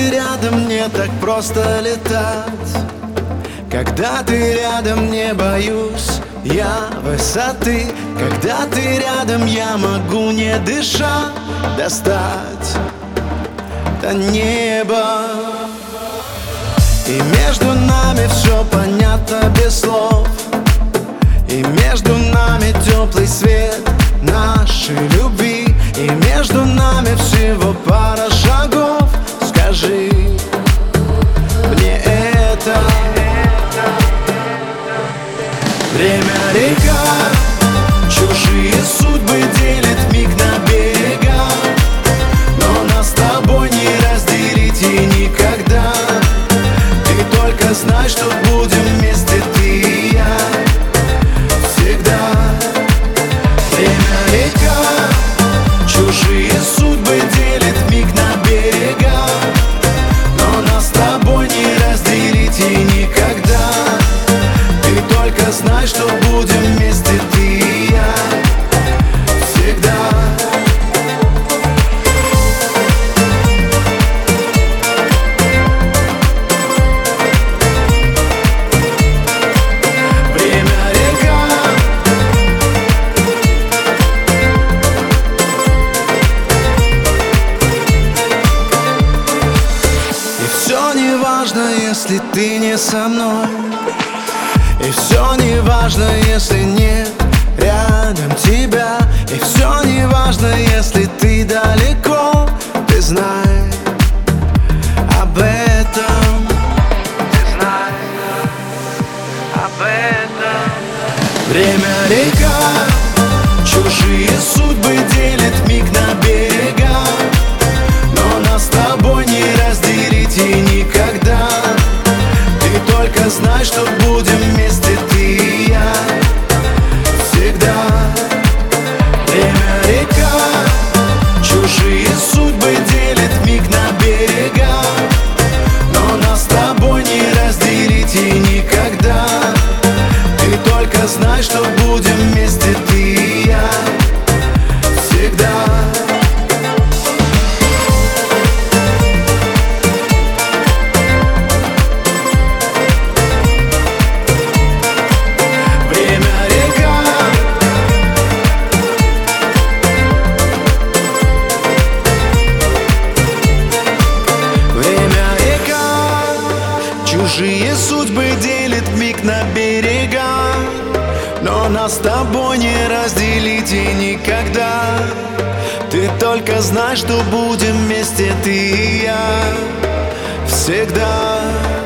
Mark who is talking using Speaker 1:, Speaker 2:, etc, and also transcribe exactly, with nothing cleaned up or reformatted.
Speaker 1: ты рядом, мне так просто летать. Когда ты рядом, не боюсь я высоты. Когда ты рядом, я могу, не дыша, достать до неба. И между нами все понятно без слов. И между нами теплый свет нашей любви. И между нами всего пара шагов. Скажи мне это. Время река, чужие судьбы делит миг на берега. Но нас с тобой не разделить и никогда. Ты только знай, что будем вместе ты и я всегда. Время река, чужие судьбы делит миг на берега. Но нас с тобой не разделить и никогда. Ты только знай, что будем вместе ты и я всегда. Если ты не со мной, и все не важно, если нет рядом тебя. И все не важно, если ты далеко. Ты знай об этом. Ты знай об этом. Время река, чужие судьбы делит миг на берега. Но нас с тобой не разделить и никогда. Ты только знай, что будем вместе ты и я всегда. Время река, чужие судьбы делит миг на берега. Но нас с тобой не разделить и никогда. Ты только знай, что будем вместе ты и я всегда. Чужие судьбы делит миг на берега. Но нас с тобой не разделить и никогда. Ты только знай, что будем вместе ты и я всегда.